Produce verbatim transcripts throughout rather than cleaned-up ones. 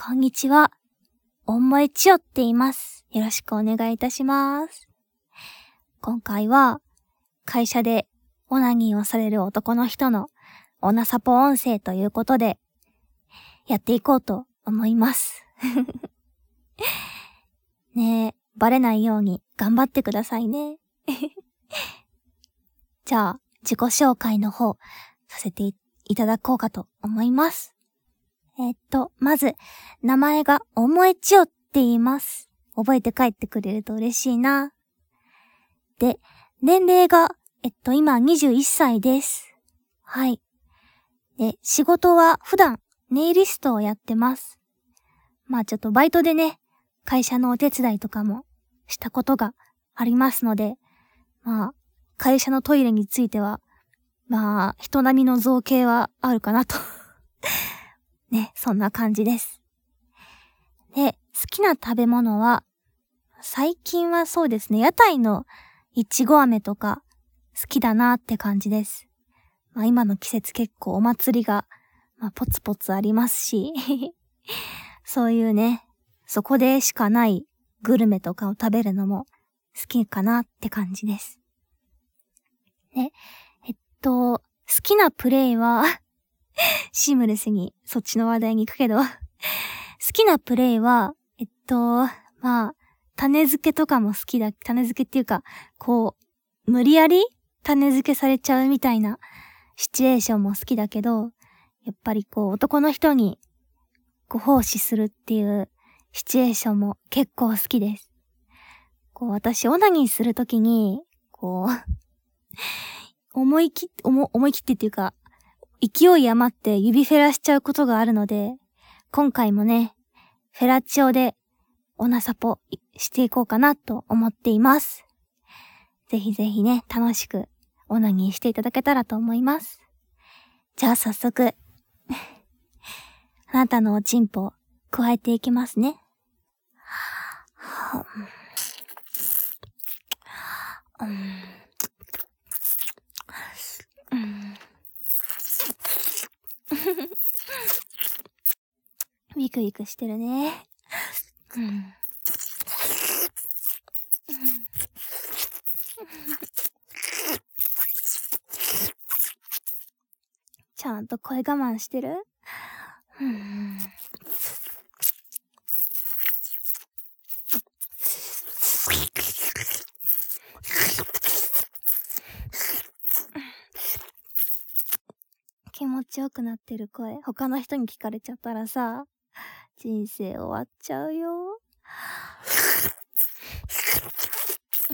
こんにちは。おんもえちよって言います。よろしくお願いいたします。今回は、会社でオナニーをされる男の人のオナサポ音声ということで、やっていこうと思います。ねえ、バレないように頑張ってくださいね。じゃあ、自己紹介の方、させていただこうかと思います。えっと、まず、名前がおもえちよって言います。覚えて帰ってくれると嬉しいな。で、年齢が、えっと、今にじゅういっさいです。はい。で、仕事は普段、ネイリストをやってます。まあちょっとバイトでね、会社のお手伝いとかもしたことがありますので、まあ、会社のトイレについては、まあ、人並みの造形はあるかなと。ね、そんな感じです。で、好きな食べ物は、最近はそうですね、屋台のいちご飴とか好きだなって感じです。まあ今の季節結構お祭りが、まあ、ポツポツありますし、そういうね、そこでしかないグルメとかを食べるのも好きかなって感じです。ね、えっと、好きなプレイは、シームレスにそっちの話題に行くけど、好きなプレイは、えっと、まあ、種付けとかも好きだ、種付けっていうか、こう、無理やり種付けされちゃうみたいなシチュエーションも好きだけど、やっぱりこう、男の人にご奉仕するっていうシチュエーションも結構好きです。こう、私、オナニーするときに、こう、思い切って、思、思い切ってっていうか、勢い余って指フェラしちゃうことがあるので、今回もね、フェラチオでオナサポしていこうかなと思っています。ぜひぜひね、楽しくオナニーしていただけたらと思います。じゃあ早速、あなたのおちんぽを加えていきますね。うんうんウィクウィクしてるね。うん、ちゃんと声我慢してる？うん、気持ちよくなってる声、他の人に聞かれちゃったらさ、人生終わっちゃうよ。うん、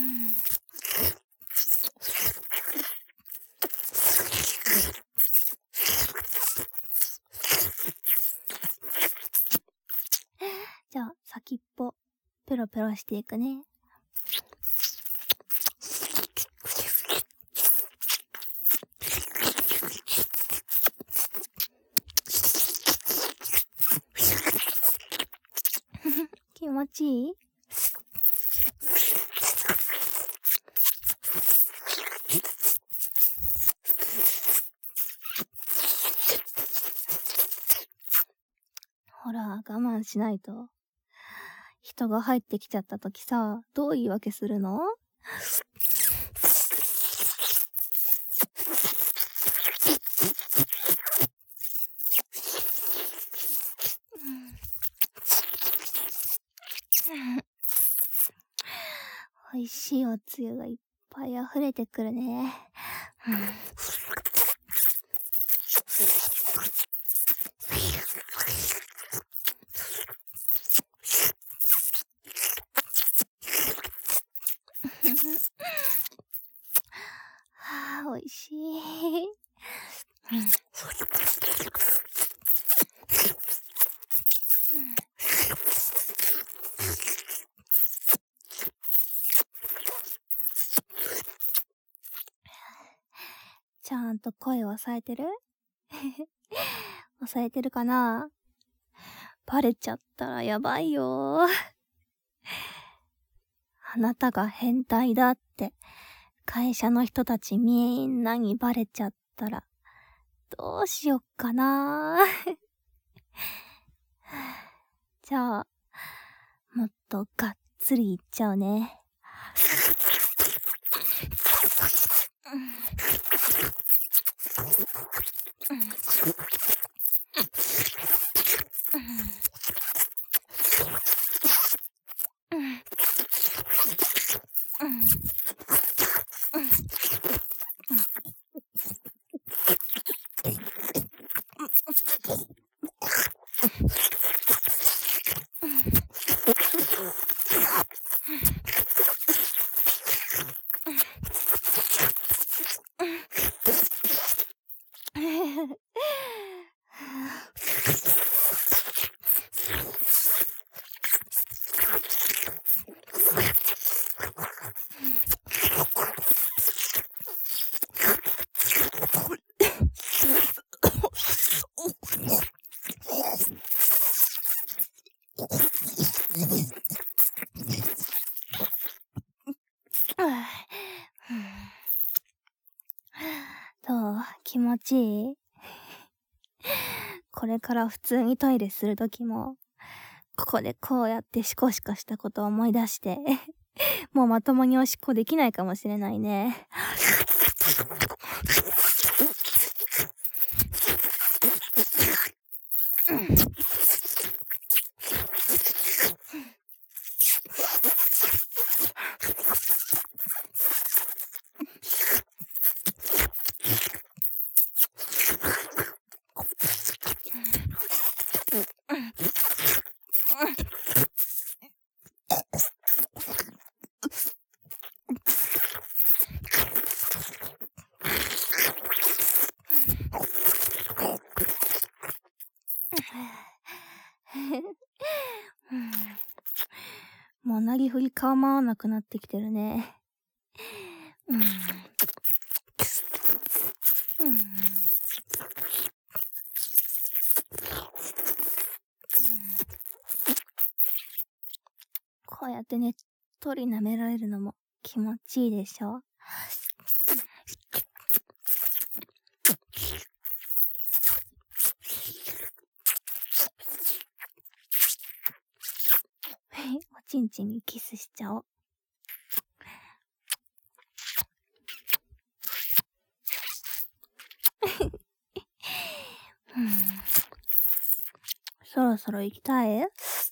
じゃあ先っぽペロペロしていくね。気持ちいい？ほら、我慢しないと。人が入ってきちゃったときさ、どう言い訳するの？美味しいおつゆがいっぱい溢れてくるね。はあ、美味しい。ちゃんと声を抑えてる？抑えてるかな？バレちゃったらやばいよ。あなたが変態だって会社の人たちみんなにバレちゃったらどうしよっかな。 じゃあ、もっとがっつりいっちゃうね。どう？気持ちいい？これから普通にトイレするときも、ここでこうやってシコシコしたことを思い出して、もうまともにおしっこできないかもしれないね。もうなりふり構わなくなってきてるね。うん。うん。こうやってねっとり舐められるのも気持ちいいでしょ。おちんちんにキスしちゃおう。うん、そろそろ行きたい？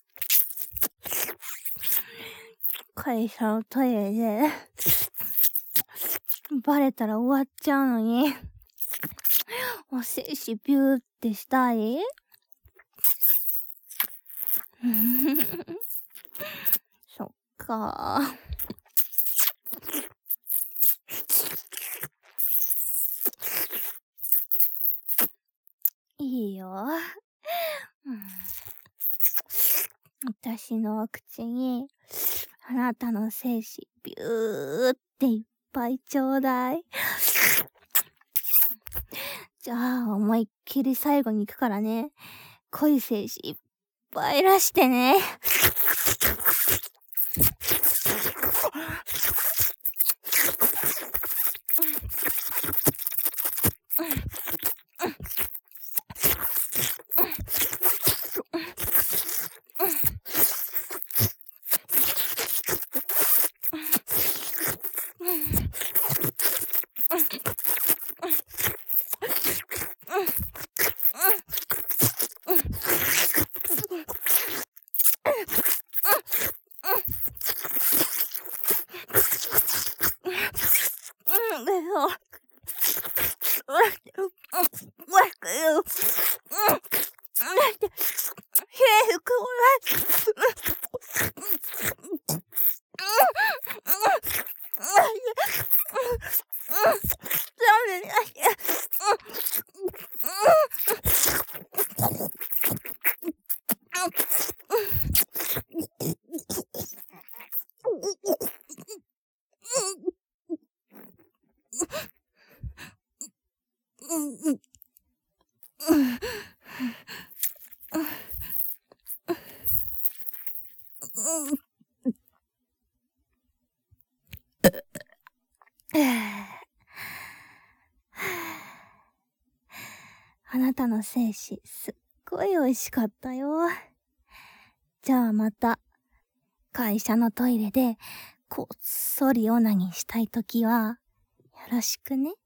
会社のトイレでバレたら終わっちゃうのにおせいしビューってしたい？そっかいいよ、うん、私のお口にあなたの精子ビューっていっぱいちょうだい。じゃあ思いっきり最後に行くからね。濃い精子いっぱい出してね。あなたの精子すっごい美味しかったよ。 じゃあまた、会社のトイレで、こっそりオナニーしたいときは、よろしくね。